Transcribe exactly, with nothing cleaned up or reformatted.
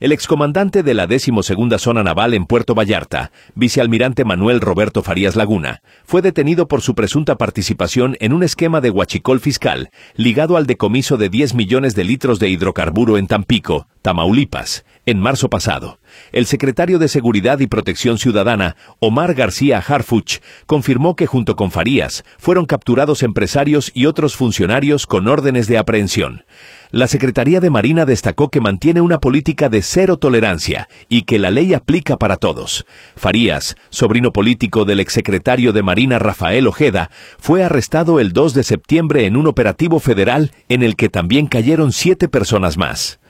El excomandante de la decimosegunda Zona Naval en Puerto Vallarta, vicealmirante Manuel Roberto Farías Laguna, fue detenido por su presunta participación en un esquema de huachicol fiscal ligado al decomiso de diez millones de litros de hidrocarburo en Tampico, Tamaulipas, en marzo pasado. El secretario de Seguridad y Protección Ciudadana, Omar García Harfuch, confirmó que junto con Farías fueron capturados empresarios y otros funcionarios con órdenes de aprehensión. La Secretaría de Marina destacó que mantiene una política de cero tolerancia y que la ley aplica para todos. Farías, sobrino político del exsecretario de Marina Rafael Ojeda, fue arrestado el dos de septiembre en un operativo federal en el que también cayeron siete personas más.